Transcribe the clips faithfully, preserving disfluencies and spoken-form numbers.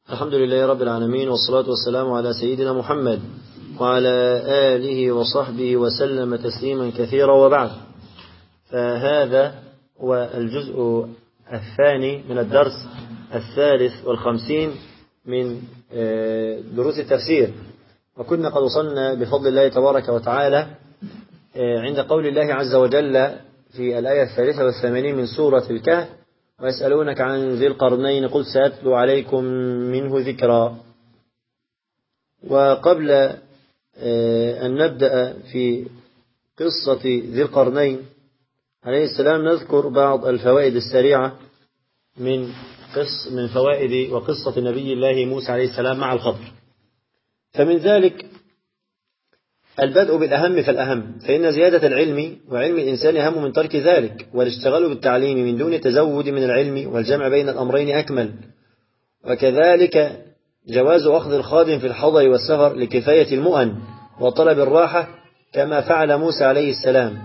الحمد لله رب العالمين، والصلاة والسلام على سيدنا محمد وعلى آله وصحبه وسلم تسليما كثيرا، وبعد. فهذا هو الجزء الثاني من الدرس الثالث والخمسين من دروس التفسير، وكنا قد وصلنا بفضل الله تبارك وتعالى عند قول الله عز وجل في الآية الثالثة والثمانين من سورة الكهف: ويسألونك عن ذي القرنين قل سأتلو عليكم منه ذكرا. وقبل أن نبدأ في قصة ذي القرنين عليه السلام نذكر بعض الفوائد السريعة من قص من فوائد وقصة نبي الله موسى عليه السلام مع الخضر. فمن ذلك البدء بالأهم فالأهم، فإن زيادة العلم وعلم الإنسان أهم من ترك ذلك، والاشتغال بالتعليم من دون تزود من العلم والجمع بين الأمرين أكمل. وكذلك جواز أخذ الخادم في الحضر والسفر لكفاية المؤن وطلب الراحة كما فعل موسى عليه السلام.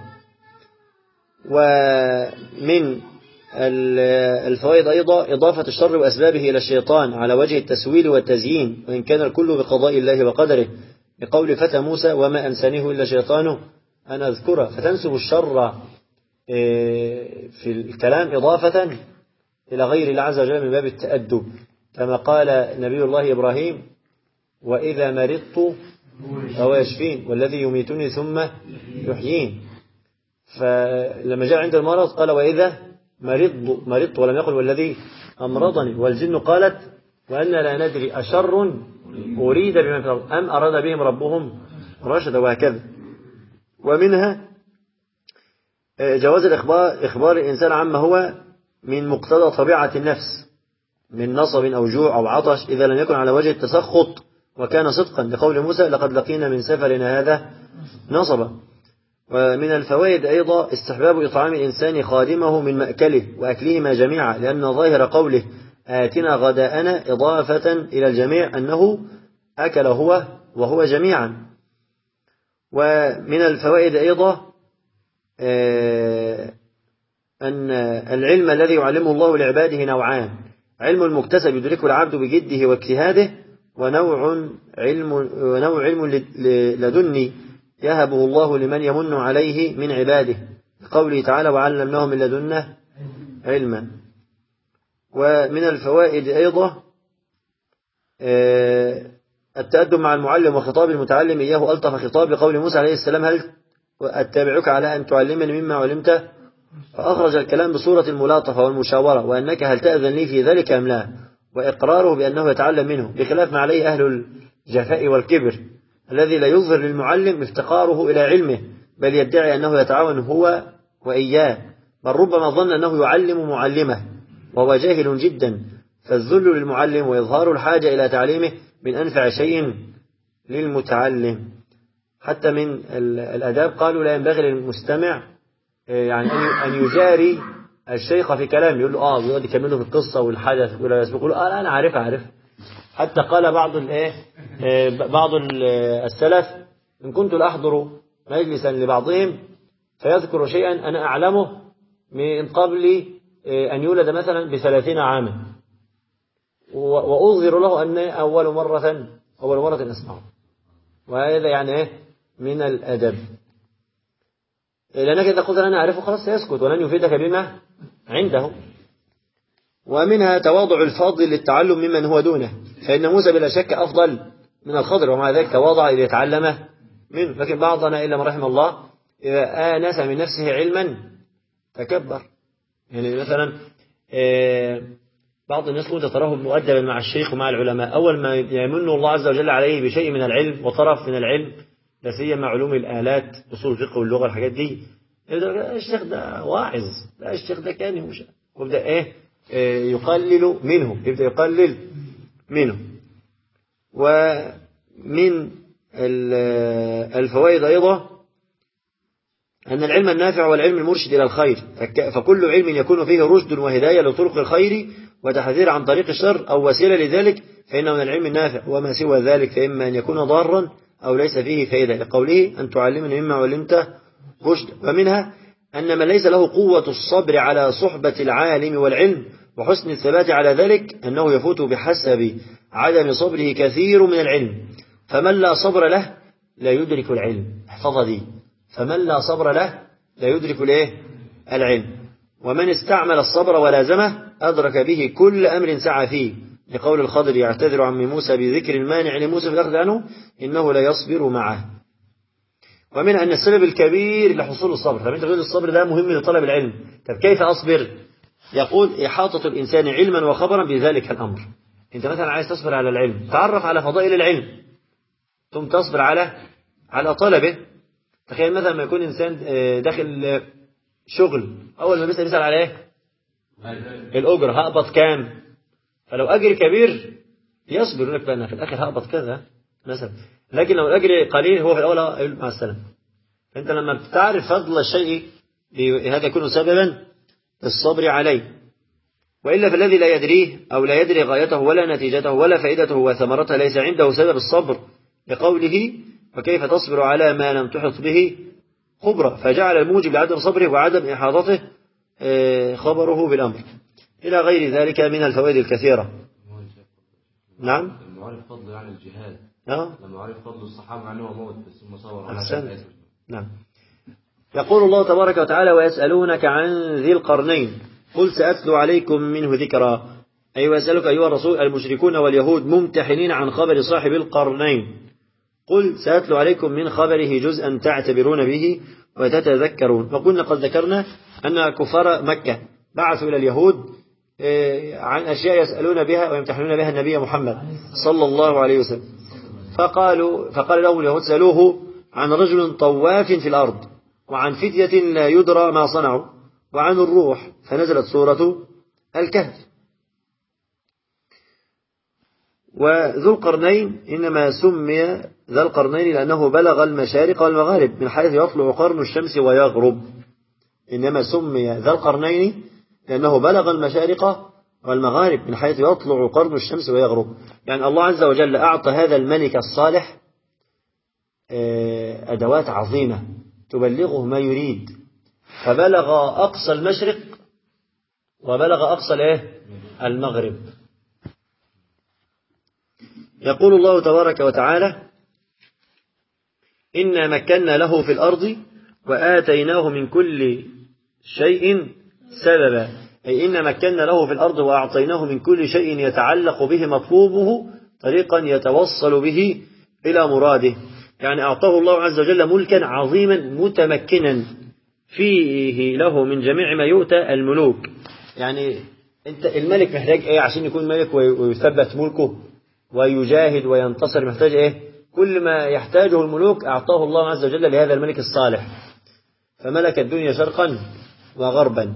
ومن الفوائد أيضا إضافة الشر وأسبابه إلى الشيطان على وجه التسويل والتزيين، وإن كان الكل بقضاء الله وقدره، بقول فتى موسى: وما أنسانيه إلا شيطانه أن أذكره. فتنسب الشر في الكلام إضافة إلى غير الله عز وجل من باب التأدب، كما قال نبي الله إبراهيم: وإذا مرضت فهو يشفين والذي يميتني ثم يحيين. فلما جاء عند المرض قال: وإذا مرضت مرضت ولم يقل والذي أمرضني. والجن قالت: وأن لا ندري أشر أريد بمن في الأرض أم أراد بهم ربهم رشدا، وهكذا. ومنها جواز الإخبار إخبار الإنسان عما هو من مقتضى طبيعة النفس من نصب أو جوع أو عطش، إذا لم يكن على وجه التسخط وكان صدقا، لقول موسى: لقد لقينا من سفرنا هذا نصبا. ومن الفوائد أيضا استحباب إطعام الإنسان خادمه من مأكله وأكلهما جميعا، لأن ظاهر قوله آتنا غداءنا إضافة إلى الجميع أنه أكل هو وهو جميعا. ومن الفوائد أيضا أن العلم الذي يعلمه الله لعباده نوعان: علم المكتسب يدركه العبد بجده واجتهاده، ونوع علم ونوع علم لدني يهبه الله لمن يمن عليه من عباده، قوله تعالى: وعلمناه من لدنه علما. ومن الفوائد أيضا التأدب مع المعلم وخطاب المتعلم إياه ألطف خطاب، بقول موسى عليه السلام: هل أتبعك على أن تعلمني مما علمت؟ فأخرج الكلام بصورة الملاطفة والمشاورة، وأنك هل تأذن لي في ذلك أم لا، وإقراره بأنه يتعلم منه، بخلاف ما عليه أهل الجفاء والكبر الذي لا يظهر للمعلم افتقاره إلى علمه، بل يدعي أنه يتعاون هو وإياه، بل ربما ظن أنه يعلم معلمه وهو جاهل جدا. فالذل للمعلم وإظهار الحاجة إلى تعليمه من أنفع شيء للمتعلم. حتى من الأداب قالوا: لا ينبغي للمستمع يعني أن يجاري الشيخ في كلام، يقول له آه ويقعد يكمله في القصة والحدث ولا يسبق، يقول آه أنا عارف عارف. حتى قال بعض الإيه بعض السلف: إن كنت لأحضر مجلسا لبعضهم فيذكر شيئا أنا أعلمه من قبل أن يولد مثلا بثلاثين عاما، وأظهر له أن أول مرة أول مرة أسمعه. وهذا يعني إيه من الأدب، لأنك إذا قلت أنا أعرفه خلاص سيسكت ولن يفيدك بما عنده. ومنها تواضع الفاضل للتعلم ممن هو دونه، فإن موسى بلا شك أفضل من الخضر، ومع ذلك تواضع ليتعلم منه. لكن بعضنا إلا من رحم الله إذا آنس من نفسه علما تكبر. يعني مثلا بعض الناس كنت تراه مؤدبا مع الشيخ ومع العلماء، أول ما يمن الله عز وجل عليه بشيء من العلم وطرف من العلم، لا سيما علوم الآلات أصول الفقه واللغة الحاجات دي، الشيخ ده واعظ، لا الشيخ ده كان مش ويبدأ إيه يقلل منه يبدأ يقلل منه. ومن الفوائد أيضا أن العلم النافع والعلم المرشد إلى الخير، فكل علم يكون فيه رشد وهداية لطرق الخير وتحذير عن طريق الشر أو وسيلة لذلك فإنه من العلم النافع، وما سوى ذلك فإما أن يكون ضارا أو ليس فيه فائدة، لقوله: أن تعلمني مما علمت رشد. ومنها أن من ليس له قوة الصبر على صحبة العالم والعلم وحسن الثبات على ذلك أنه يفوت بحسب عدم صبره كثير من العلم، فمن لا صبر له لا يدرك العلم. احفظها دي، فمن لا صبر له لا يدرك الايه العلم، ومن استعمل الصبر ولازمه أدرك به كل أمر سعى فيه، لقول الخضر يعتذر عن موسى بذكر المانع لموسى في الأخذ عنه إنه لا يصبر معه. ومن أن السبب الكبير لحصول الصبر. طب أنت تقول الصبر ده مهم لطلب العلم، طب كيف أصبر؟ يقول إحاطة الإنسان علما وخبرا بذلك الأمر. أنت مثلا عايز تصبر على العلم، تعرف على فضائل العلم ثم تصبر على على طلبه. تخيل مثلا ما يكون إنسان داخل شغل، أول ما بيسأل يسأل على إيه؟ الأجر، هقبض كام؟ فلو أجر كبير يصبر، يقول لك أنا في الآخر هقبض كذا مثلا. لكن لو الأجر قليل هو في الأول يقول مع السلامة. فأنت لما بتعرف فضل الشيء هذا يكون سببا الصبر عليه، وإلا فالذي لا يدريه أو لا يدري غايته ولا نتيجته ولا فائدته وثمرتها ليس عنده سبب الصبر، لقوله وكيف تصبر على ما لم تحط به خبرة، فجعل الموجب لعدم صبره وعدم إحاطته خبره بالأمر إلى غير ذلك من الفوائد الكثيرة. نعم. لما عرف فضل عن الجهاد، أه؟ لما عرف فضل الصحابة عنه موت ثم صبر. أحسنت. نعم. يقول الله تبارك وتعالى ويسألونك عن ذي القرنين قل سأتلو عليكم منه ذكرا، أي ويسألك أيها الرسول المشركون واليهود ممتحنين عن خبر صاحب القرنين، قل سأتلو عليكم من خبره جزءا تعتبرون به وتتذكرون. وقلنا قد ذكرنا أن كفار مكة بعثوا إلى اليهود عن أشياء يسألون بها ويمتحنون بها النبي محمد صلى الله عليه وسلم، فقالوا فقال لهم اليهود سألوه عن رجل طواف في الأرض وعن فتية لا يدرى ما صنعوا وعن الروح، فنزلت سورة الكهف. وذو القرنين إنما سمي ذا القرنين لأنه بلغ المشارق والمغارب من حيث يطلع قرن الشمس ويغرب، إنما سمي ذا القرنين لأنه بلغ المشارق والمغارب من حيث يطلع قرن الشمس ويغرب. يعني الله عز وجل أعطى هذا الملك الصالح أدوات عظيمة تبلغه ما يريد، فبلغ أقصى المشرق وبلغ أقصى الايه المغرب. يقول الله تبارك وتعالى إنا مكنا له في الأرض وآتيناه من كل شيء سببا، أي إن مكنا له في الأرض وأعطيناه من كل شيء يتعلق به مطلوبه طريقا يتوصل به إلى مراده. يعني أعطاه الله عز وجل ملكا عظيما متمكنا فيه له من جميع ما يؤتى الملوك. يعني أنت الملك محتاج إيه عشان يكون ملك ويثبت ملكه ويجاهد وينتصر؟ محتاج إيه؟ كل ما يحتاجه الملوك أعطاه الله عز وجل لهذا الملك الصالح، فملك الدنيا شرقا وغربا.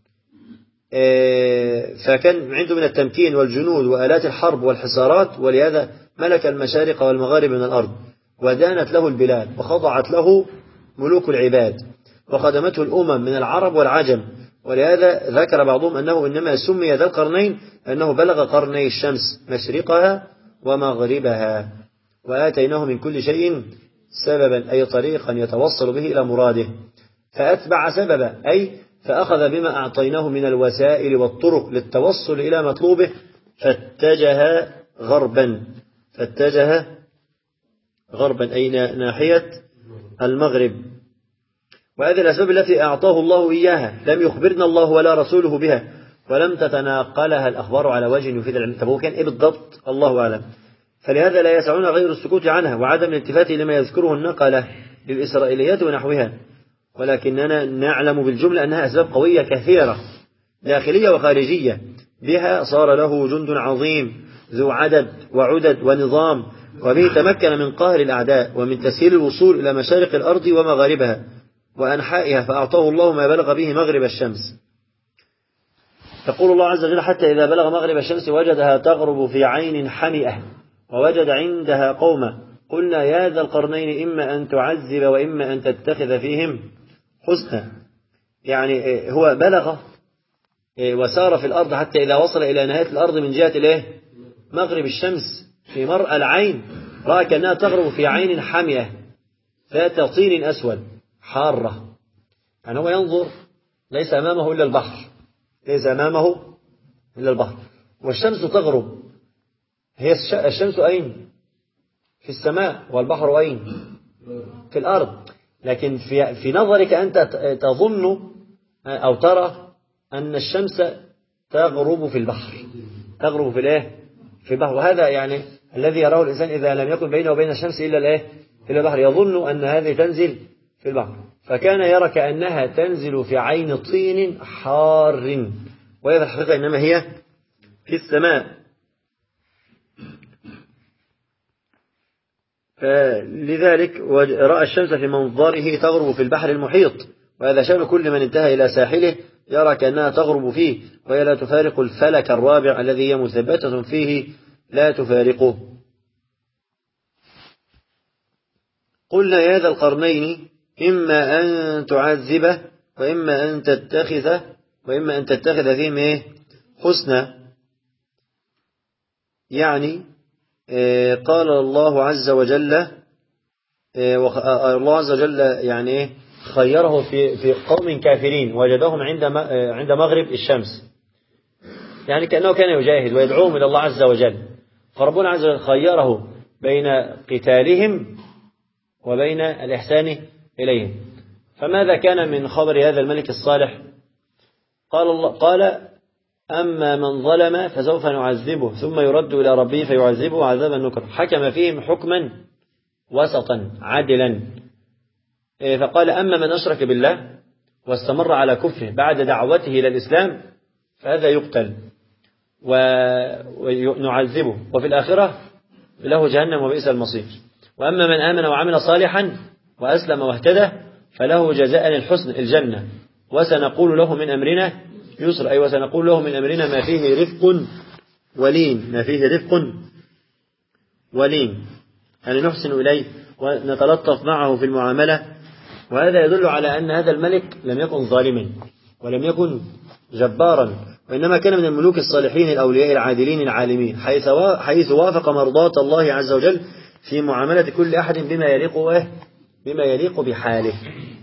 فكان عنده من التمكين والجنود وآلات الحرب والحصارات، ولهذا ملك المشارق والمغارب من الأرض، ودانت له البلاد وخضعت له ملوك العباد وخدمته الأمم من العرب والعجم. ولهذا ذكر بعضهم أنه إنما سمي ذا القرنين أنه بلغ قرني الشمس مشرقها ومغربها، وآتيناه من كل شيء سببا أي طريقا يتوصل به إلى مراده، فأتبع سببا أي فأخذ بما أعطيناه من الوسائل والطرق للتوصل إلى مطلوبه، فاتجه غربا فاتجه غربا أي ناحية المغرب. وهذه الأسباب التي أعطاه الله إياها لم يخبرنا الله ولا رسوله بها، ولم تتناقلها الأخبار على وجه يفيد العلم. طب هو كان إيه بالضبط؟ الله أعلم. فلهذا لا يسعون غير السكوت عنها وعدم الالتفات لما يذكره النقلة للإسرائيليات ونحوها، ولكننا نعلم بالجملة أنها أسباب قوية كثيرة داخلية وخارجية، بها صار له جند عظيم ذو عدد وعدد ونظام، وبه تمكن من قهر الأعداء ومن تسهيل الوصول إلى مشارق الأرض ومغاربها وأنحائها، فأعطاه الله ما بلغ به مغرب الشمس. يقول الله عز وجل حتى إذا بلغ مغرب الشمس وجدها تغرب في عين حمئة ووجد عندها قوما قلنا يا ذا القرنين إما أن تعذب وإما أن تتخذ فيهم حسنا. يعني هو بلغ وسار في الأرض حتى إذا وصل إلى نهاية الأرض من جهة الإيه؟ مغرب الشمس في مرأى العين رأى كأنها تغرب في عين حمئة ذات طين أسود حارة. يعني هو ينظر ليس أمامه إلا البحر، ليس أمامه إلا البحر. والشمس تغرب، هي الشمس أين؟ في السماء، والبحر أين؟ في الأرض. لكن في في نظرك أنت تظن أو ترى أن الشمس تغرب في البحر، تغرب في الإيه؟ في البحر. وهذا يعني الذي يراه الإنسان إذا لم يكن بينه وبين الشمس إلا الإيه؟ إلا البحر، يظن أن هذه تنزل في البحر، فكان يرى كأنها تنزل في عين طين حار، وهي في الحقيقة إنما هي في السماء. فلذلك رأى الشمس في منظره تغرب في البحر المحيط، وهذا شأن كل من انتهى إلى ساحله يرى كأنها تغرب فيه، وهي لا تفارق الفلك الرابع الذي هي مثبتة فيه لا تفارقه. قلنا يا ذا القرنين إما أن تعذبه وإما أن تتخذ وإما أن تتخذ فيهم إيه؟ حسنا. يعني قال الله عز وجل الله عز وجل يعني إيه؟ خيره في في قوم كافرين وجدهم عند عند مغرب الشمس، يعني كأنه كان يجاهد ويدعوهم إلى الله عز وجل، فربنا عز وجل خيره بين قتالهم وبين الإحسان إليهم. فماذا كان من خبر هذا الملك الصالح؟ قال الله قال أما من ظلم فسوف نعذبه ثم يرد إلى ربه فيعذبه عذابا نكرا. حكم فيهم حكما وسطا عدلا، فقال أما من أشرك بالله واستمر على كفره بعد دعوته إلى الإسلام فهذا يقتل ونعذبه وفي الآخرة له جهنم وبئس المصير. وأما من آمن وعمل صالحا وأسلم واهتدى فله جزاء الحسن الجنة وسنقول له من أمرنا يسر، أي وسنقول له من أمرنا ما فيه رفق ولين، ما فيه رفق ولين، يعني نحسن إليه ونتلطف معه في المعاملة. وهذا يدل على أن هذا الملك لم يكن ظالما ولم يكن جبارا، وإنما كان من الملوك الصالحين الأولياء العادلين العالمين، حيث حيث وافق مرضاة الله عز وجل في معاملة كل أحد بما يليق بما يليق بحاله.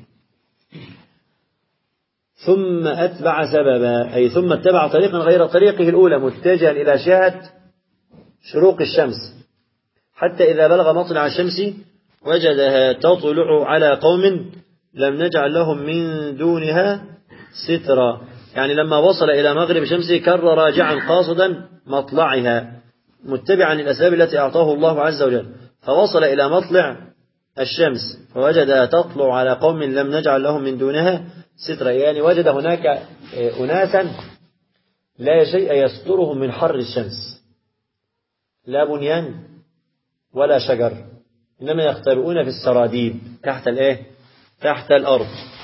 ثم أتبع سببا، أي ثم اتبع طريقا غير طريقه الأولى متجها إلى جهة شروق الشمس، حتى إذا بلغ مطلع الشمس وجدها تطلع على قوم لم نجعل لهم من دونها سترا. يعني لما وصل إلى مغرب الشمس كر راجعا قاصدا مطلعها متبعا الأسباب التي أعطاه الله عز وجل، فوصل إلى مطلع الشمس فوجدها تطلع على قوم لم نجعل لهم من دونها سترا، يعني وجد هناك أناسا لا شيء يسترهم من حر الشمس، لا بنيان ولا شجر، إنما يختبئون في السراديب تحت الإيه؟ تحت الأرض.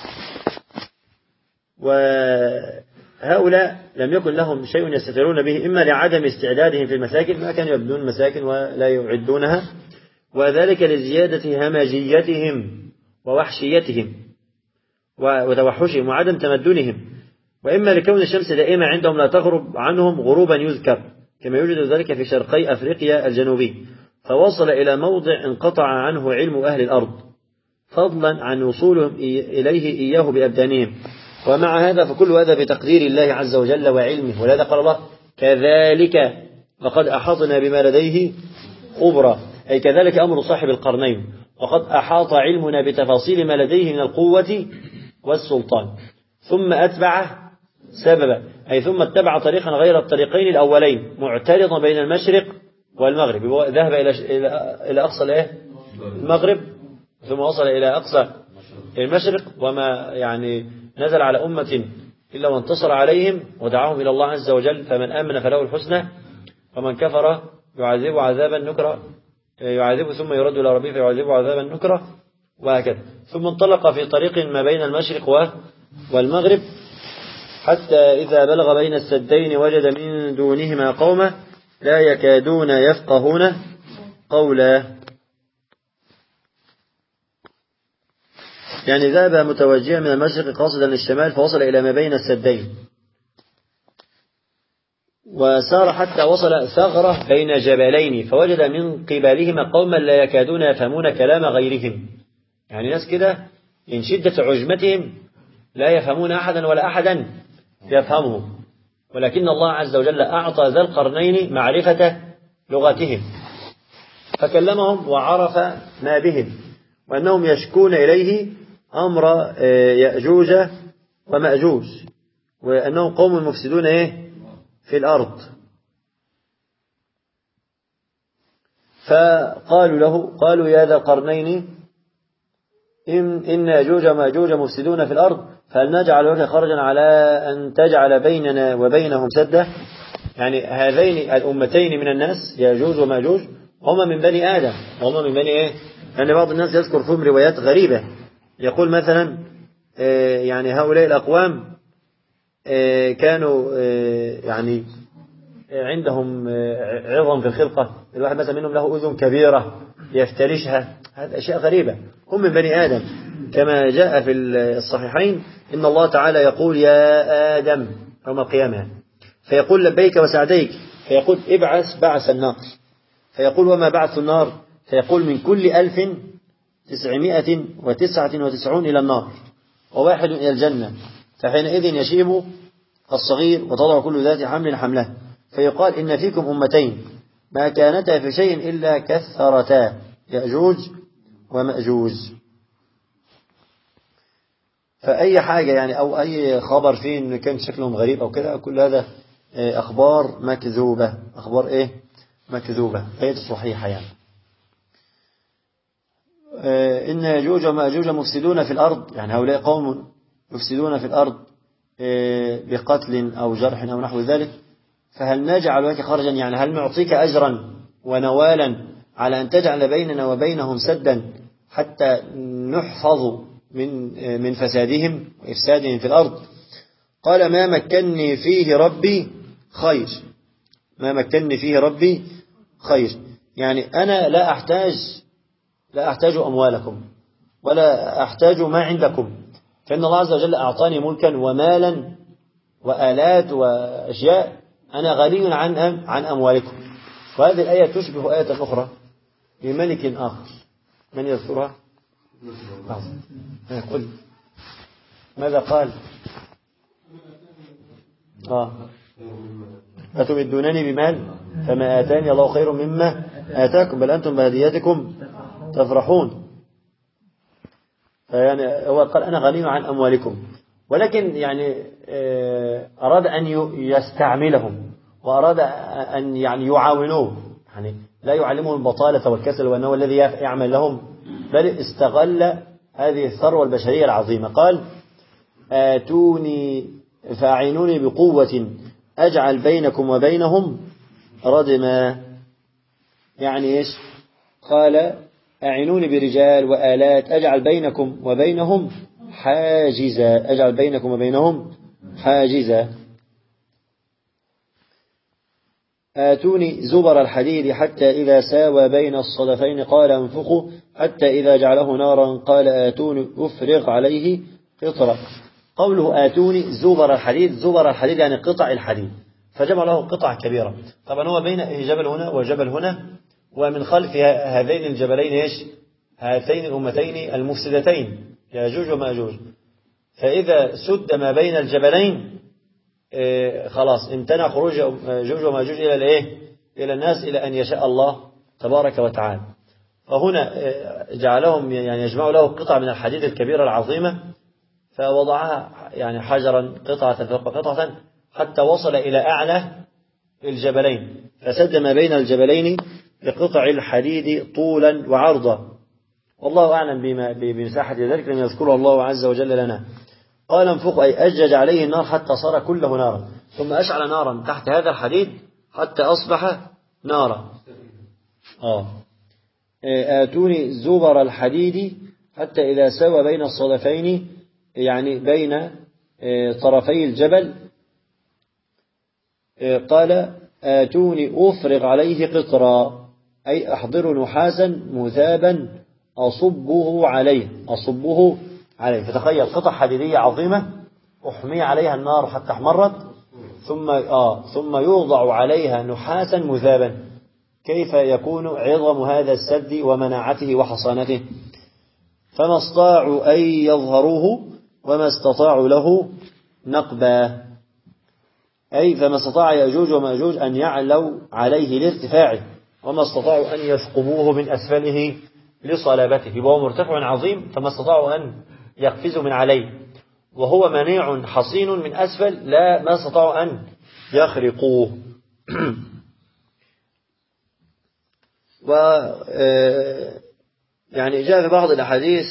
وهؤلاء لم يكن لهم شيء يستترون به، إما لعدم استعدادهم في المساكن، ما كانوا يبنون مساكن ولا يعدونها، وذلك لزيادة همجيتهم ووحشيتهم وتوحشهم وعدم تمدنهم، وإما لكون الشمس دائما عندهم لا تغرب عنهم غروبا يذكر كما يوجد ذلك في شرقي أفريقيا الجنوبي، فوصل إلى موضع انقطع عنه علم أهل الأرض فضلا عن وصولهم إليه إياه بأبدانهم. ومع هذا فكل هذا بتقدير الله عز وجل وعلمه، ولهذا قال الله كذلك وقد أحاطنا بما لديه خبرا، أي كذلك أمر صاحب القرنين، وقد أحاط علمنا بتفاصيل ما لديه من القوة والسلطان. ثم أتبع سببا، أي ثم اتبع طريقا غير الطريقين الأولين معترضا بين المشرق والمغرب، ذهب إلى إلى أقصى المغرب ثم وصل إلى أقصى المشرق، وما يعني نزل على أمة إلا وانتصر عليهم ودعاهم إلى الله عز وجل، فمن آمن فله الحسنى ومن كفر يعذبه عذابا نكرا، يعذبه ثم يرد إلى ربه فيعذبه عذابا نكرا، وهكذا. ثم انطلق في طريق ما بين المشرق والمغرب حتى إذا بلغ بين السدين وجد من دونهما قوما لا يكادون يفقهون قولا، يعني ذهب متوجها من المشرق قاصدا للشمال فوصل إلى ما بين السدين، وسار حتى وصل ثغرة بين جبلين فوجد من قبالهما قوما لا يكادون يفهمون كلام غيرهم، يعني ناس كده إن شدة عجمتهم لا يفهمون أحدا ولا أحدا يفهمهم، ولكن الله عز وجل أعطى ذا القرنين معرفة لغتهم فكلمهم وعرف ما بهم وأنهم يشكون إليه أمر يأجوج ومأجوج وأنهم قوم مفسدون إيه في الأرض. فقالوا له قالوا يا ذا القرنين إن, إن يأجوج ومأجوج مفسدون في الأرض فهل نجعل لك خرجا على أن تجعل بيننا وبينهم سدا. يعني هذين الأمتين من الناس يأجوج ومأجوج هما من بني آدم هما من بني إيه. يعني بعض الناس يذكر فيهم روايات غريبة يقول مثلا يعني هؤلاء الأقوام كانوا يعني عندهم عظم في الخلقة الواحد مثلا منهم له أذن كبيرة يفترشها. هذه أشياء غريبة هم من بني آدم كما جاء في الصحيحين إن الله تعالى يقول يا آدم يوم القيامة فيقول لبيك وسعديك فيقول ابعث بعث النار فيقول وما بعث النار فيقول من كل ألف تسعمائة وتسعة وتسعون إلى النار وواحد إلى الجنة فحينئذ يشيب الصغير وتضع كل ذات حمل حمله فيقال إن فيكم أمتين ما كانتا في شيء إلا كثرتا يأجوج ومأجوج. فأي حاجة يعني أو أي خبر فيه إن كان شكلهم غريب أو كده كل هذا أخبار مكذوبة أخبار إيه مكذوبة غير صحيحة. يعني إن يأجوج ومأجوج مفسدون في الأرض يعني هؤلاء قوم يفسدون في الأرض بقتل أو جرح أو نحو ذلك فهل نجعل لك خرجا يعني هل نعطيك أجرا ونوالا على أن تجعل بيننا وبينهم سدا حتى نحفظ من من فسادهم وإفسادهم في الأرض. قال ما مكنني فيه ربي خير ما مكنني فيه ربي خير يعني أنا لا أحتاج لا أحتاج أموالكم ولا أحتاج ما عندكم فإن الله عز وجل أعطاني ملكا ومالا وآلات وأشياء أنا غني عن عن أموالكم. وهذه الآية تشبه آية أخرى لملك آخر من يذكرها؟ قل ماذا قال؟ آه أتمدونني بمال فما آتاني الله خير مما آتاكم بل أنتم بهدياتكم تفرحون. يعني هو قال أنا غني عن أموالكم ولكن يعني أراد أن يستعملهم وأراد أن يعني يعاونوه يعني لا يعلمهم البطالة والكسل وأنه الذي يعمل لهم بل استغل هذه الثروة البشرية العظيمة. قال آتوني فاعينوني بقوة أجعل بينكم وبينهم ردما. يعني إيش؟ قال أعينوني برجال وآلات أجعل بينكم وبينهم حاجزا أجعل بينكم وبينهم حاجزا. آتوني زبر الحديد حتى إذا ساوى بين الصدفين قال انفقوا حتى إذا جعله نارا قال آتوني أفرغ عليه قطرا. قوله آتوني زبر الحديد زبر الحديد يعني قطع الحديد فجمع له قطع كبيرة. طبعا هو بين جبل هنا وجبل هنا ومن خلف هذين الجبلين إيش هاتين الأمتين المفسدتين يأجوج ومأجوج فإذا سد ما بين الجبلين إيه خلاص امتنع خروج يأجوج ومأجوج إلى الإيه إلى الناس إلى أن يشاء الله تبارك وتعالى. فهنا جعلهم يعني يجمع له قطع من الحديد الكبيرة العظيمة فوضعها يعني حجرا قطعة فوق قطعة حتى وصل إلى أعلى الجبلين فسد ما بين الجبلين بقطع الحديد طولا وعرضا والله أعلم بما بمساحة ذلك لم يذكره الله عز وجل لنا. قال انفق أي أجج عليه النار حتى صار كله نارا ثم أشعل نارا تحت هذا الحديد حتى أصبح نارا. آه. آتوني زبر الحديد حتى إذا سوى بين الصدفين يعني بين طرفي الجبل قال آتوني أفرغ عليه قطرا أي أحضر نحاسا مذابا أصبه عليه أصبه عليه. فتخيل قطع حديدية عظيمة أحمي عليها النار حتى احمرت ثم آه ثم يوضع عليها نحاسا مذابا كيف يكون عظم هذا السد ومناعته وحصانته. فما استطاعوا أن يظهروه وما استطاعوا له نقبا. أي فما استطاع يأجوج ومأجوج أن يعلوا عليه لارتفاعه، وما استطاعوا أن يثقبوه من أسفله لصلابته، وهو مرتفع عظيم فما استطاعوا أن يقفزوا من عليه، وهو منيع حصين من أسفل لا ما استطاعوا أن يخرقوه. و يعني جاء في بعض الأحاديث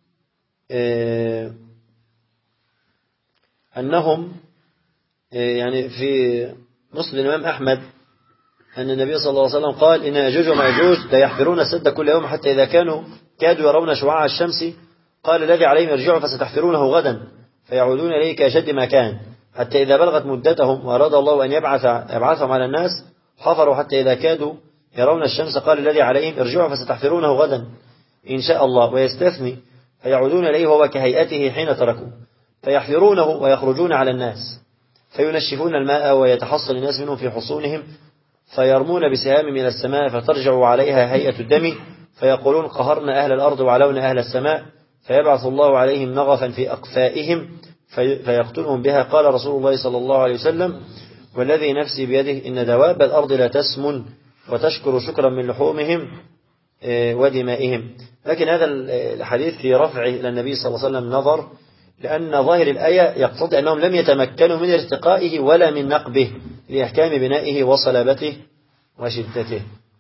أنهم يعني في مسلم الإمام أحمد أن النبي صلى الله عليه وسلم قال إن يأجوج ومأجوج لا يحفرون السد كل يوم حتى إذا كانوا كادوا يرون شعاع الشمس قال الذي عليهم يرجعوا فستحفرونه غدا فيعودون إليه كأشد ما كان، حتى إذا بلغت مدتهم وأراد الله أن يبعث يبعثهم على الناس حفروا حتى إذا كادوا يرون الشمس قال الذي عليهم ارجعوا فستحفرونه غدا إن شاء الله، ويستثني فيعودون إليه وهو كهيئته حين تركوا فيحفرونه ويخرجون على الناس فينشفون الماء ويتحصل الناس منهم في حصونهم فيرمون بسهام من السماء فترجع عليها هيئة الدم فيقولون قهرنا أهل الأرض وعلونا أهل السماء فيبعث الله عليهم نغفا في أقفائهم في فيقتلهم بها. قال رسول الله صلى الله عليه وسلم والذي نفسي بيده إن دواب الأرض لا تسمن وتشكر شكرا من لحومهم ودمائهم. لكن هذا الحديث في رفعه إلى النبي صلى الله عليه وسلم نظر، لأن ظاهر الآية يقتضي أنهم لم يتمكنوا من ارتقائه ولا من نقبه لإحكام بنائه وصلابته وشدته.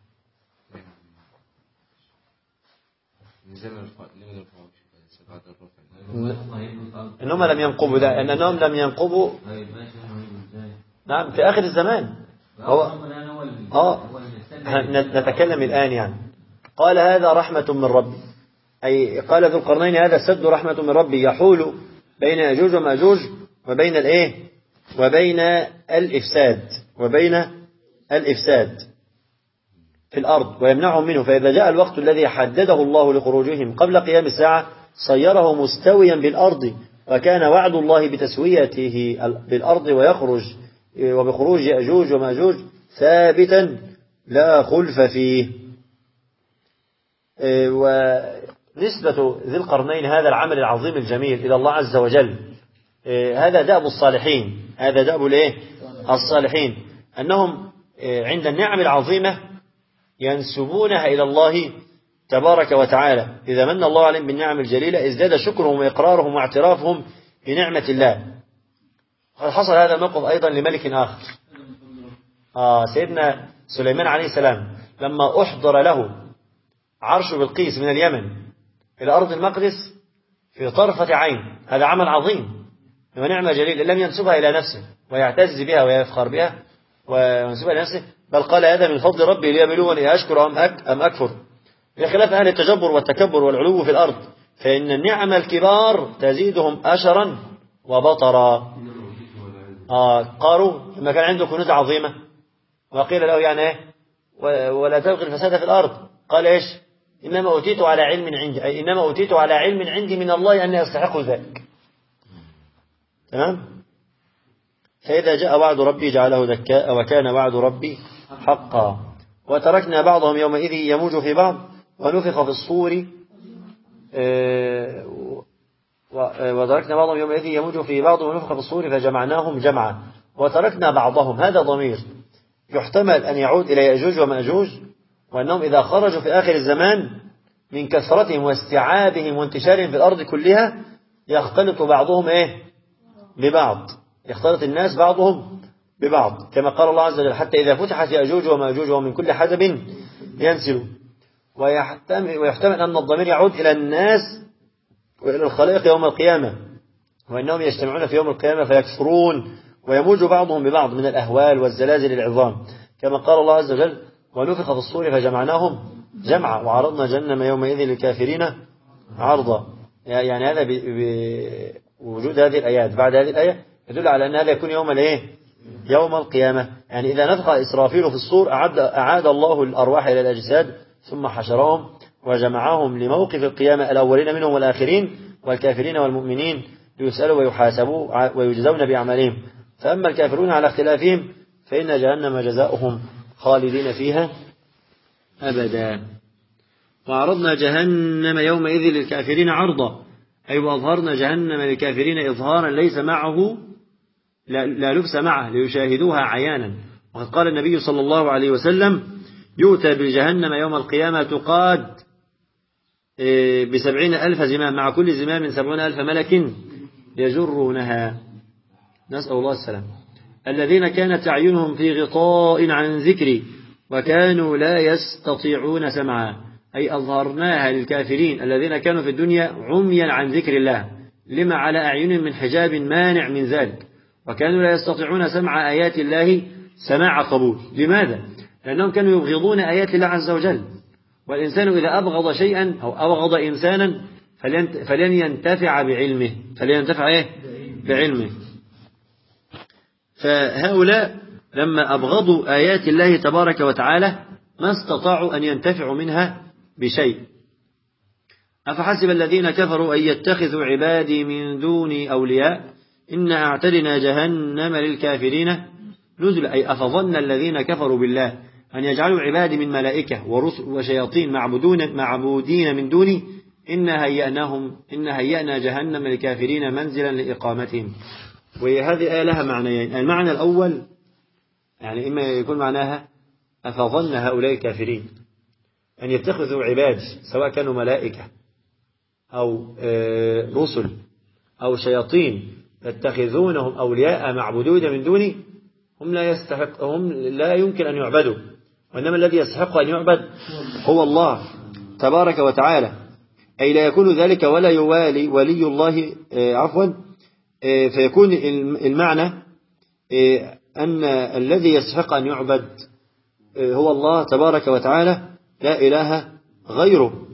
إنهم لم ينقبوا لا أنهم لم ينقبوا نعم في آخر الزمان. هو آه نتكلم الآن يعني قال هذا رحمة من ربي، أي قال ذو القرنين هذا السد رحمة من ربي يحول بين يأجوج ومأجوج وبين الإيه وبين الإفساد وبين الإفساد في الأرض ويمنعهم منه، فإذا جاء الوقت الذي حدده الله لخروجهم قبل قيام الساعة صيره مستويا بالأرض، وكان وعد الله بتسويته بالأرض ويخرج وبخروج يأجوج ومأجوج ثابتا لا خلف فيه. ونسبة ذي القرنين هذا العمل العظيم الجميل إلى الله عز وجل هذا دأب الصالحين، هذا دأب الايه الصالحين، أنهم عند النعم العظيمة ينسبونها إلى الله تبارك وتعالى. إذا من الله عليهم بالنعم الجليلة ازداد شكرهم وإقرارهم واعترافهم بنعمة الله. حصل هذا الموقف أيضا لملك آخر آه سيدنا سليمان عليه السلام لما أحضر له عرش بلقيس من اليمن إلى أرض المقدس في طرفة عين، هذا عمل عظيم ونعمة جليلة لم ينسبها إلى نفسه ويعتز بها ويفخر بها وينسبها إلى نفسه، بل قال هذا من فضل ربي ليبلوني أشكر أم, أك أم أكفر، بخلاف أهل التجبر والتكبر والعلو في الأرض فإن النعم الكبار تزيدهم أشرا وبطرا. آه قاروا لما كان عنده كنوز عظيمة وقيل له يعني إيه ولا تبغي الفساد في الأرض قال إيش إنما أوتيت على علم عندي، أي إنما أوتيت على علم عندي من الله أني أستحق ذلك. تمام. فإذا جاء وعد ربي جعله دكاء وكان وعد ربي حقا. وتركنا بعضهم يومئذ يموج في بعض ونفخ في الصور وتركنا بعضهم يومئذ يموج في بعض ونفخ في الصور فجمعناهم جمعا. وتركنا بعضهم هذا ضمير يحتمل أن يعود إلى يأجوج ومأجوج، وأنهم إذا خرجوا في آخر الزمان من كثرتهم واستيعابهم وانتشارهم في الأرض كلها يختلط بعضهم إيه ببعض، يختلط الناس بعضهم ببعض كما قال الله عز وجل حتى إذا فتحت يأجوج ومأجوج ومن كل حدب ينسلوا. ويحتمل, ويحتمل أن الضمير يعود إلى الناس وإلى الخلائق يوم القيامة، وإنهم يجتمعون في يوم القيامة فيكفرون ويموج بعضهم ببعض من الأهوال والزلازل العظام كما قال الله عز وجل ونفخ في الصور فجمعناهم جمعا وعرضنا جهنم يومئذ للكافرين عرضا. يعني هذا بوجود هذه الآيات بعد هذه الآية يدل على أن هذا يكون يوم الايه يوم القيامة. يعني إذا نفخ إسرافيل في الصور أعاد, أعاد الله الأرواح إلى الأجساد ثم حشرهم وجمعهم لموقف القيامة الأولين منهم والآخرين والكافرين والمؤمنين ليسألوا ويحاسبوا ويجزون بأعمالهم. فأما الكافرون على اختلافهم فإن جهنم جزاؤهم خالدين فيها أبدا. وعرضنا جهنم يومئذ للكافرين عرضا، أي وأظهرنا جهنم للكافرين إظهارا ليس معه لا, لا لبس معه ليشاهدوها عيانا. وقد قال النبي صلى الله عليه وسلم يؤتى بجهنم يوم القيامة تقاد بسبعين ألف زمام، مع كل زمام سبعون ألف ملك يجرونها، نسأل الله السلام. الذين كانت أعينهم في غطاء عن ذكري وكانوا لا يستطيعون سمعا، أي أظهرناها للكافرين الذين كانوا في الدنيا عميا عن ذكر الله لما على أعينهم من حجاب مانع من ذلك، وكانوا لا يستطيعون سمع آيات الله سماع قبول. لماذا؟ لأنهم كانوا يبغضون آيات الله عز وجل، والإنسان إذا أبغض شيئا أو أبغض إنسانا فلن ينتفع بعلمه فلن ينتفع إيه؟ بعلمه. فهؤلاء لما أبغضوا آيات الله تبارك وتعالى ما استطاعوا أن ينتفعوا منها بشيء. أفحسب الذين كفروا أن يتخذوا عبادي من دوني أولياء إنا أعتدنا جهنم للكافرين نزلا، أي أفظن الذين كفروا بالله أن يجعلوا عبادي من ملائكة ورسل وشياطين معبودون معبودين من دوني إنا هيأناهم إنا هيأنا جهنم للكافرين منزلا لإقامتهم. وهذه آية لها معنيين. المعنى الأول يعني إما يكون معناها أفظن هؤلاء الكافرين أن يتخذوا عباد سواء كانوا ملائكة أو رسل أو شياطين يتخذونهم أولياء معبودون من دوني، هم لا يستحق هم لا يمكن أن يعبدوا، وإنما الذي يستحق أن يعبد هو الله تبارك وتعالى، أي لا يكون ذلك ولا يوالي ولي الله عفوا. فيكون المعنى أن الذي يستحق أن يعبد هو الله تبارك وتعالى لا إله غيره.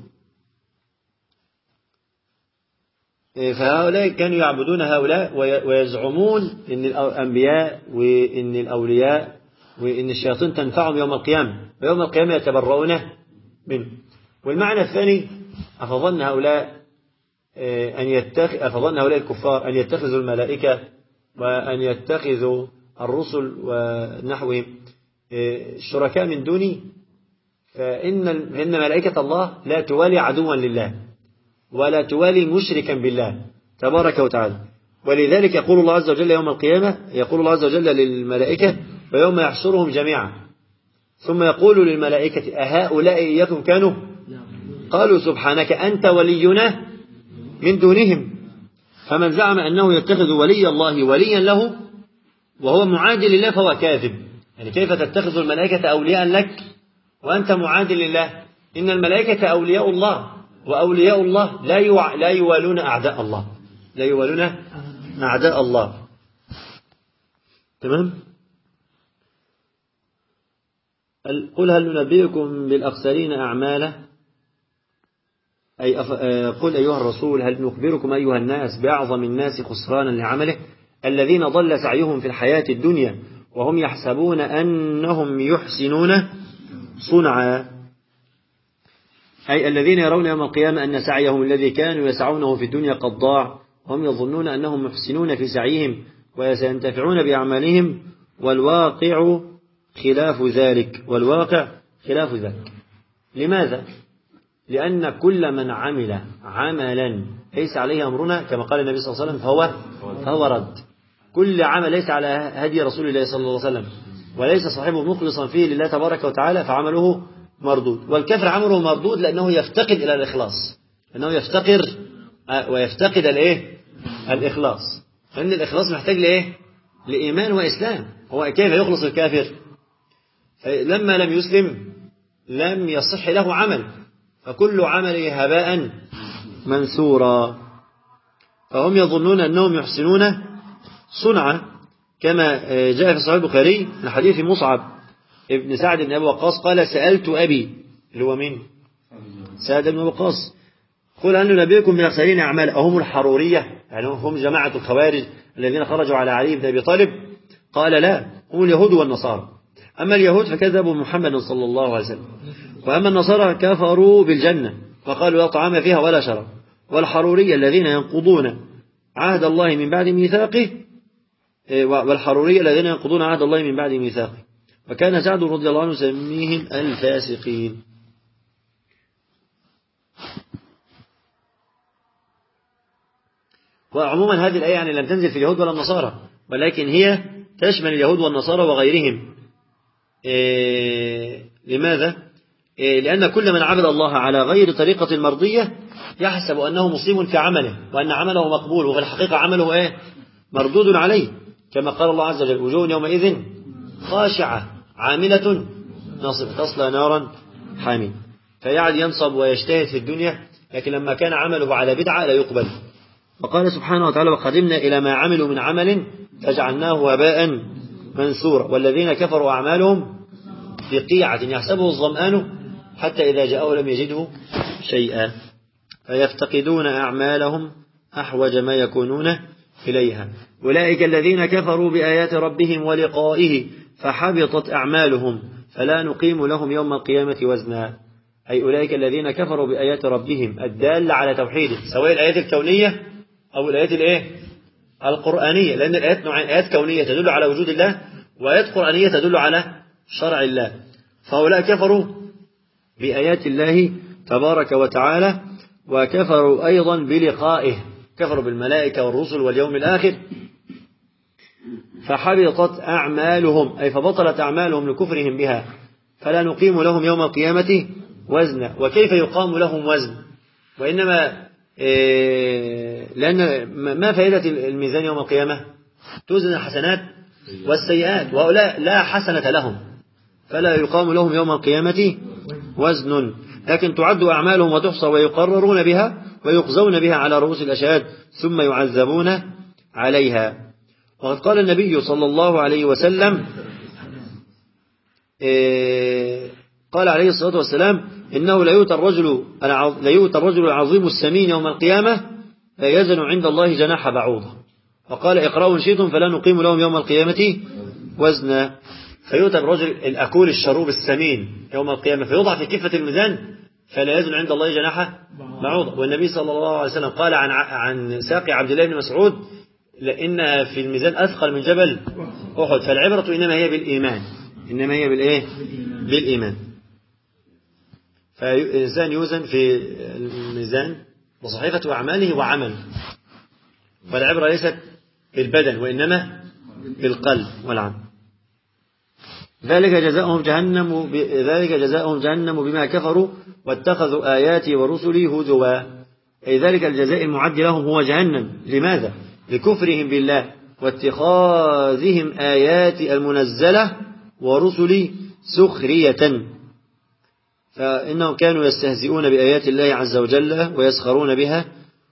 فهؤلاء كانوا يعبدون هؤلاء ويزعمون أن الأنبياء وأن الأولياء وأن الشياطين تنفعهم يوم القيامة، ويوم القيامة يتبرؤون منه. والمعنى الثاني أفظن هؤلاء أن يتخذ أفظن هؤلاء الكفار أن يتخذوا الملائكة وأن يتخذوا الرسل ونحوهم شركاء من دوني، فإن إن ملائكة الله لا توالي عدوا لله ولا توالي مشركا بالله تبارك وتعالى. ولذلك يقول الله عز وجل يوم القيامة يقول الله عز وجل للملائكة ويوم يحشرهم جميعا ثم يقول للملائكة أهؤلاء إياكم كانوا قالوا سبحانك أنت ولينا من دونهم. فمن زعم أنه يتخذ ولي الله وليا له وهو معادي لله فهو كاذب. يعني كيف تتخذ الملائكة أولياء لك وأنت معادي لله؟ إن الملائكة أولياء الله، وأولياء الله لا يوع... لا يوالون أعداء الله لا يوالون أعداء الله. تمام. قل هل ننبئكم بالأخسرين أعمالا، أي أف... قل أيها الرسول هل نخبركم أيها الناس بأعظم الناس خسرانا لعمله الذين ضل سعيهم في الحياة الدنيا وهم يحسبون أنهم يحسنون صنعا، أي الذين يرون يوم القيامة أن سعيهم الذي كانوا يسعونه في الدنيا قد ضاع وهم يظنون أنهم محسنون في سعيهم وسينتفعون بأعمالهم، والواقع خلاف ذلك والواقع خلاف ذلك. لماذا؟ لأن كل من عمل عملا ليس عليه أمرنا كما قال النبي صلى الله عليه وسلم فهو, فهو رد. كل عمل ليس على هدي رسول الله صلى الله عليه وسلم وليس صاحبه مخلصا فيه لله تبارك وتعالى فعمله مردود. والكافر عمله مردود لأنه يفتقد إلى الإخلاص، لأنه يفتقر ويفتقد الإيه؟ الإخلاص، لأن الإخلاص محتاج لإيه؟ لإيمان وإسلام. هو كيف يخلص الكافر؟ لما لم يسلم لم يصح له عمل، فكل عمله هباء منثورا. فهم يظنون أنهم يحسنون صنعا كما جاء في صحيح البخاري من حديث مصعب ابن سعد بن أبي وقاص قال سألت أبي اللي هو مين؟ سعد بن أبي وقاص قل هل ننبئكم بالأخسرين أعمالا أهم الحرورية، يعني هم جماعة الخوارج الذين خرجوا على علي بن أبي طالب؟ قال لا، هم اليهود والنصارى. أما اليهود فكذبوا محمد صلى الله عليه وسلم، وأما النصارى كفروا بالجنة فقالوا لا طعام فيها ولا شراب. والحرورية الذين ينقضون عهد الله من بعد ميثاقه والحرورية الذين ينقضون عهد الله من بعد ميثاقه. وكان سعد رضي الله عنه يسميهم الفاسقين. وعموما هذه الآية يعني لم تنزل في اليهود ولا النصارى، ولكن هي تشمل اليهود والنصارى وغيرهم. إيه لماذا؟ إيه لأن كل من عبد الله على غير طريقة المرضية يحسب أنه مصيب في عمله وأن عمله مقبول، وفي الحقيقة عمله إيه؟ مردود عليه، كما قال الله عز وجل: وجوه يومئذ خاشعة عاملة ناصبة تصلى نارا حامية. فيعد ينصب ويجتهد في الدنيا، لكن لما كان عمله على بدعة لا يقبل. وقال سبحانه وتعالى: وقدمنا إلى ما عملوا من عمل فجعلناه هباء منثورا والذين كفروا أعمالهم في قيعة يحسبه الظمآن حتى إذا جاءه لم يجده شيئا فيفتقدون أعمالهم أحوج ما يكونون إليها. أولئك الذين كفروا بآيات ربهم ولقائه فحبطت أعمالهم فلا نقيم لهم يوم القيامة وزنا. أي أولئك الذين كفروا بآيات ربهم الدالة على توحيده، سواء الآيات الكونية أو الآيات الإيه؟ القرآنية، لأن الآيات نوعين: آيات كونية تدل على وجود الله، وآيات قرآنية تدل على شرع الله. فهؤلاء كفروا بآيات الله تبارك وتعالى، وكفروا أيضا بلقائه، كفروا بالملائكة والرسل واليوم الآخر، فحبطت أعمالهم أي فبطلت أعمالهم لكفرهم بها، فلا نقيم لهم يوم القيامة وزنا. وكيف يقام لهم وزن؟ وإنما إيه لأن ما فائدة الميزان يوم القيامة؟ توزن الحسنات والسيئات، وهؤلاء لا حسنة لهم، فلا يقام لهم يوم القيامة وزن، لكن تعد أعمالهم وتحصى ويقررون بها ويقزون بها على رؤوس الأشهاد ثم يعذبون عليها. وقد قال النبي صلى الله عليه وسلم إيه قال عليه الصلاة والسلام: إنه ليؤتى الرجل ليؤتى الرجل العظيم السمين يوم القيامة لا يزن عند الله جناح بعوضة. وقال: اقرأوا إن شئتم فلا نقيم لهم يوم القيامة وزنا. فيؤتى الرجل الأكول الشروب السمين يوم القيامة فيوضع في كفة الميزان فلا يزن عند الله جناح بعوضة. والنبي صلى الله عليه وسلم قال عن عن ساقي عبد الله بن مسعود: لأنها في الميزان أثقل من جبل أحد. فالعبرة إنما هي بالإيمان، إنما هي بالإيه؟ بالإيمان. فالإنسان يوزن في الميزان وصحيفة أعماله وعمله، والعبرة ليست بالبدن وإنما بالقلب والعمل. ذلك جزاؤهم جهنم ذلك جزاؤهم جهنم بما كفروا واتخذوا آياتي ورسلي هزوا. أي ذلك الجزاء المعد لهم هو جهنم. لماذا؟ لكفرهم بالله واتخاذهم آياتي المنزلة ورسلي سخرية، فإنهم كانوا يستهزئون بآيات الله عز وجل ويسخرون بها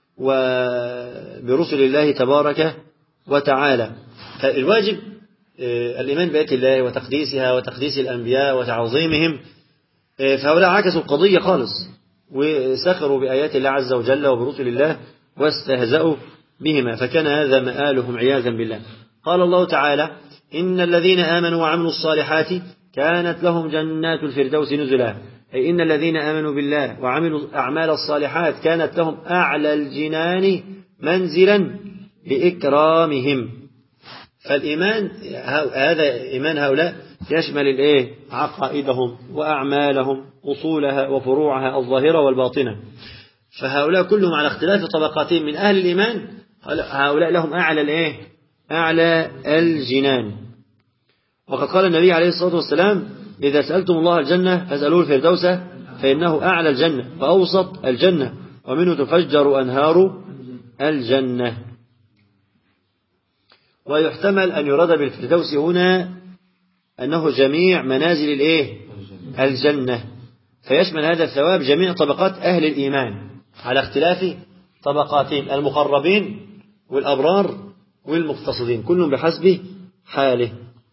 وبرسل الله تبارك وتعالى. فالواجب الإيمان بآيات الله وتقديسها وتقديس الأنبياء وتعظيمهم. فهؤلاء عكسوا القضية خالص وسخروا بآيات الله عز وجل وبرسل الله واستهزأوا بهما، فكان هذا مآلهم عياذا بالله. قال الله تعالى: إن الذين آمنوا وعملوا الصالحات كانت لهم جنات الفردوس نزلا. أي إن الذين آمنوا بالله وعملوا أعمال الصالحات كانت لهم أعلى الجنان منزلا بإكرامهم. فالإيمان هذا إيمان هؤلاء يشمل الإيه؟ عقائدهم وأعمالهم أصولها وفروعها الظاهرة والباطنة. فهؤلاء كلهم على اختلاف طبقاتهم من أهل الإيمان، هؤلاء لهم أعلى الإيه؟ أعلى الجنان. وقد قال النبي عليه الصلاة والسلام: إذا سألتم الله الجنة فاسألوه الفردوس فإنه أعلى الجنة وأوسط الجنة ومنه تفجر أنهار الجنة. ويحتمل أن يراد بالفردوس هنا أنه جميع منازل الإيه؟ الجنة، فيشمل هذا الثواب جميع طبقات أهل الإيمان على اختلاف طبقاتهم، المقربين والأبرار والمقتصدين، كلهم بحسب حاله.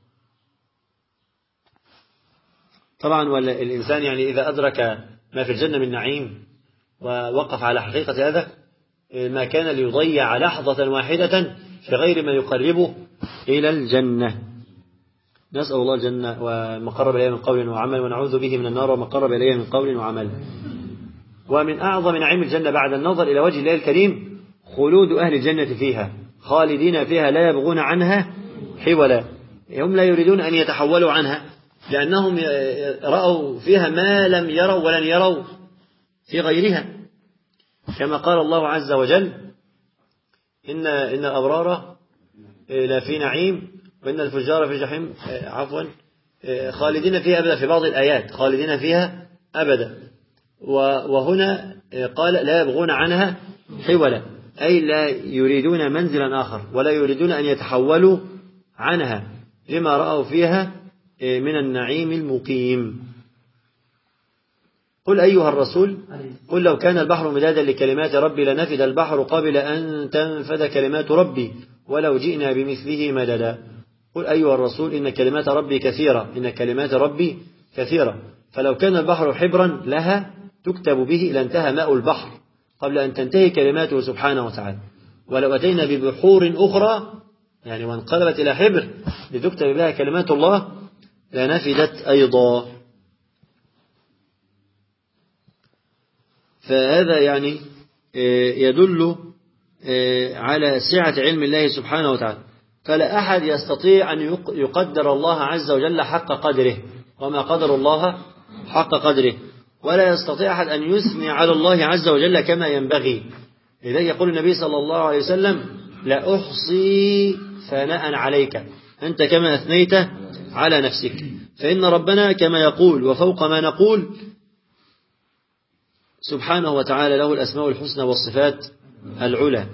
طبعا والإنسان يعني إذا أدرك ما في الجنة من نعيم ووقف على حقيقة هذا ما كان ليضيع لحظة واحدة في غير ما يقربه إلى الجنة. نسأل الله الجنة وما قرب إليه من قول وعمل، ونعوذ به من النار وما قرب إليه من قول وعمل. ومن أعظم نعيم الجنة بعد النظر إلى وجه الله الكريم خلود أهل الجنة فيها خالدين فيها لا يبغون عنها حولا. هم لا يريدون أن يتحولوا عنها لأنهم رأوا فيها ما لم يروا ولن يروا في غيرها، كما قال الله عز وجل: إن إن الأبرار لا في نعيم وإن الفجار في جحيم عفوا خالدين فيها أبدا، في بعض الآيات خالدين فيها أبدا. وهنا قال لا يبغون عنها حولا، أي لا يريدون منزلا آخر ولا يريدون أن يتحولوا عنها لما رأوا فيها من النعيم المقيم. قل أيها الرسول قل لو كان البحر مدادا لكلمات ربي لنفد البحر قبل أن تنفد كلمات ربي ولو جئنا بمثله مددا. قل أيها الرسول إن كلمات ربي كثيرة إن كلمات ربي كثيرة فلو كان البحر حبرا لها تكتب به لانتهى ماء البحر قبل أن تنتهي كلماته سبحانه وتعالى. ولو أتينا ببحور أخرى يعني وانقلبت إلى حبر لتكتب بها كلمات الله لنفدت أيضا. فهذا يعني يدل على سعة علم الله سبحانه وتعالى. فلا أحد يستطيع أن يقدر الله عز وجل حق قدره وما قدر الله حق قدره، ولا يستطيع أحد أن يثني على الله عز وجل كما ينبغي. لذلك يقول النبي صلى الله عليه وسلم لا أحصي ثناء عليك أنت كما أثنيت على نفسك، فإن ربنا كما يقول وفوق ما نقول سبحانه وتعالى له الأسماء الحسنى والصفات العلى.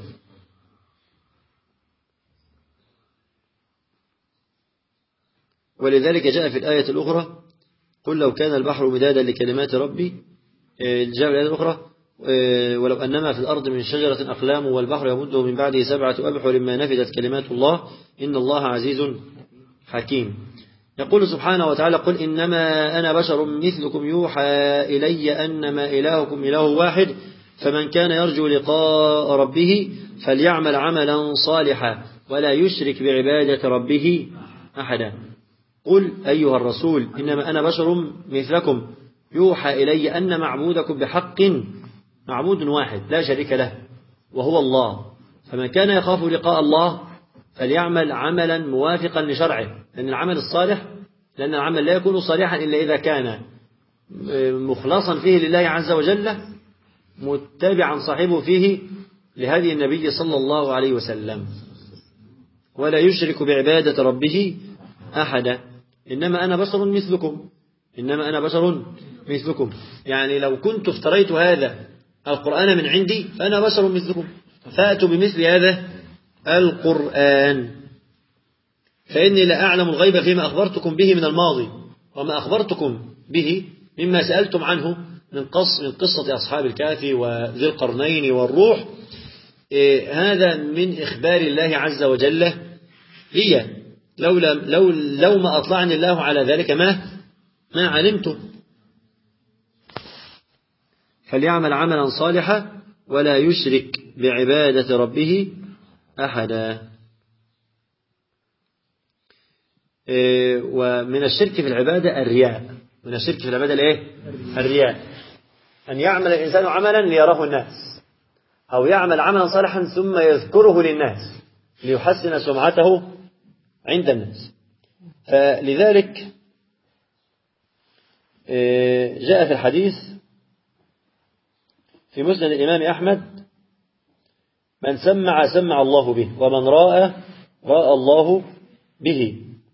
ولذلك جاء في الآية الأخرى قل لو كان البحر مدادا لكلمات ربي، جاء في الآية الأخرى ولو أنما في الأرض من شجرة أقلام والبحر يمده من بعده سبعة أبحر ما نفدت كلمات الله إن الله عزيز حكيم. يقول سبحانه وتعالى قل إنما أنا بشر مثلكم يوحى إلي أنما إلهكم إله واحد فمن كان يرجو لقاء ربه فليعمل عملا صالحا ولا يشرك بعبادة ربه أحدا. قل أيها الرسول إنما أنا بشر مثلكم يوحى إلي أن معبودكم بحق معبود واحد لا شريك له وهو الله، فمن كان يخاف لقاء الله فليعمل عملا موافقا لشرعه، لأن العمل الصالح لأن العمل لا يكون صالحا إلا إذا كان مخلصا فيه لله عز وجل متبعا صاحبه فيه لهدي النبي صلى الله عليه وسلم، ولا يشرك بعبادة ربه أحدا. إنما أنا بشر مثلكم إنما أنا بشر مثلكم يعني لو كنت افتريت هذا القرآن من عندي فأنا بشر مثلكم فأتوا بمثل هذا القرآن، فإني لا أعلم الغيب فيما أخبرتكم به من الماضي وما أخبرتكم به مما سألتم عنه من قص من قصة أصحاب الكهف وذي القرنين والروح. إيه هذا من إخبار الله عز وجل لي، لو لو لو ما أطلعني الله على ذلك ما ما علمته. فليعمل عملا صالحا ولا يشرك بعبادة ربه أحدا. إيه ومن الشرك في العبادة الرياء من الشرك في العبادة الايه الرياء، أن يعمل الإنسان عملا ليراه الناس أو يعمل عملا صالحا ثم يذكره للناس ليحسن سمعته عند الناس. فلذلك جاء في الحديث في مسند الإمام أحمد من سمع سمع الله به ومن رأى رأى الله به.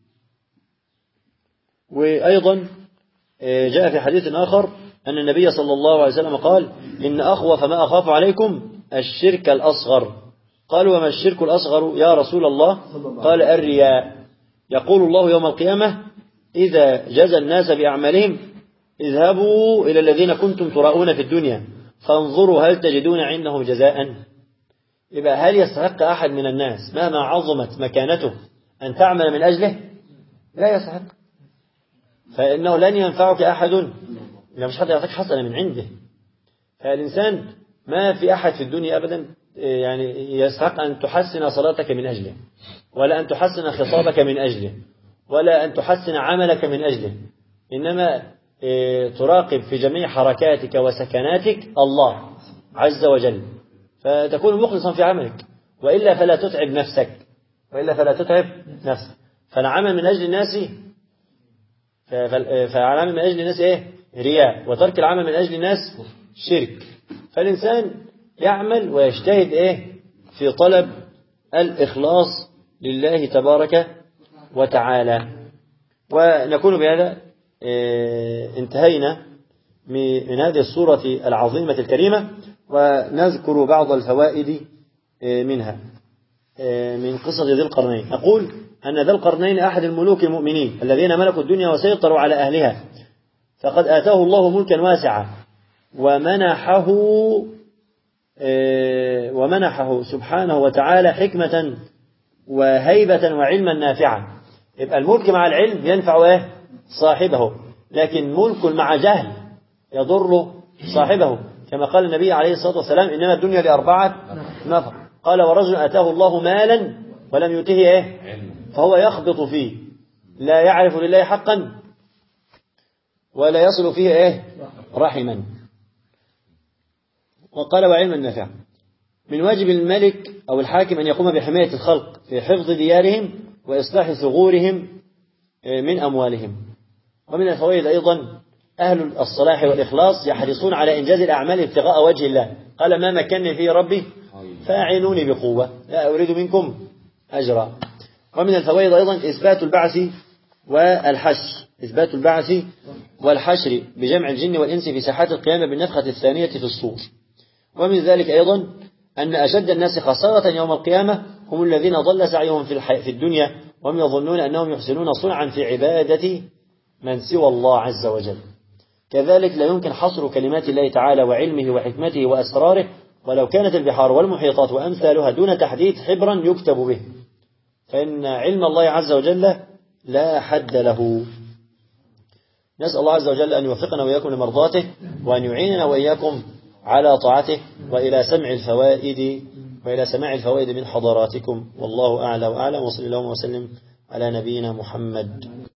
وأيضا جاء في حديث آخر أن النبي صلى الله عليه وسلم قال إن أخوف ما أخاف عليكم الشرك الأصغر. قالوا وما الشرك الأصغر يا رسول الله؟ قال الرياء. يقول الله يوم القيامة إذا جزى الناس بأعمالهم اذهبوا إلى الذين كنتم تراؤون في الدنيا فانظروا هل تجدون عندهم جزاء. يبقى هل يستحق أحد من الناس مهما عظمت مكانته أن تعمل من أجله؟ لا يستحق، فإنه لن ينفعك أحد إذا مش حد يعطيك حسنة من عنده. فالإنسان ما في أحد في الدنيا أبدا يعني يستحق أن تحسن صلاتك من أجله، ولا أن تحسن خطابك من أجله، ولا أن تحسن عملك من أجله، إنما تراقب في جميع حركاتك وسكناتك الله عز وجل فتكون مخلصا في عملك، وإلا فلا تتعب نفسك وإلا فلا تتعب نفسك. فالعمل من أجل الناس فالعمل من أجل الناس إيه؟ رياء، وترك العمل من أجل الناس شرك. فالإنسان يعمل ويجتهد إيه؟ في طلب الإخلاص لله تبارك وتعالى. ونكون بهذا انتهينا من هذه السورة العظيمة الكريمة، ونذكر بعض الفوائد منها من قصة ذي القرنين. نقول أن ذا القرنين أحد الملوك المؤمنين الذين ملكوا الدنيا وسيطروا على أهلها، فقد آتاه الله ملكا واسعا ومنحه ومنحه سبحانه وتعالى حكمة وهيبة وعلما نافعا. يبقى الملك مع العلم ينفع إيه صاحبه، لكن ملك مع جهل يضر صاحبه، كما قال النبي عليه الصلاة والسلام إنما الدنيا لأربعة نفر. قال ورجل أتاه الله مالا ولم يؤته إيه فهو يخبط فيه لا يعرف لله حقا ولا يصل فيه إيه رحما. وقال وعلما نافعا. من واجب الملك أو الحاكم أن يقوم بحماية الخلق في حفظ ديارهم وإصلاح ثغورهم من أموالهم. ومن الفوائد أيضا أهل الصلاح والإخلاص يحرصون على إنجاز الأعمال ابتغاء وجه الله. قال ما مكنني فيه ربي فاعلوني بقوة لا أريد منكم أجرا. ومن الفوائد أيضا إثبات البعث والحشر إثبات البعث والحشر بجمع الجن والإنس في ساحات القيامة بالنفخة الثانية في الصور. ومن ذلك أيضا أن أشد الناس خسارة يوم القيامة هم الذين ضل سعيهم في, في الدنيا وهم يظنون أنهم يحسنون صنعا في عبادة من سوى الله عز وجل. كذلك لا يمكن حصر كلمات الله تعالى وعلمه وحكمته وأسراره ولو كانت البحار والمحيطات وأمثالها دون تحديد حبرا يكتب به، فإن علم الله عز وجل لا حد له. نسأل الله عز وجل أن يوفقنا وإياكم لمرضاته وأن يعيننا وإياكم على طاعته وإلى سمع الفوائد وإلى سماع الفوائد من حضراتكم. والله أعلى وأعلم، وصلى الله وسلم على نبينا محمد.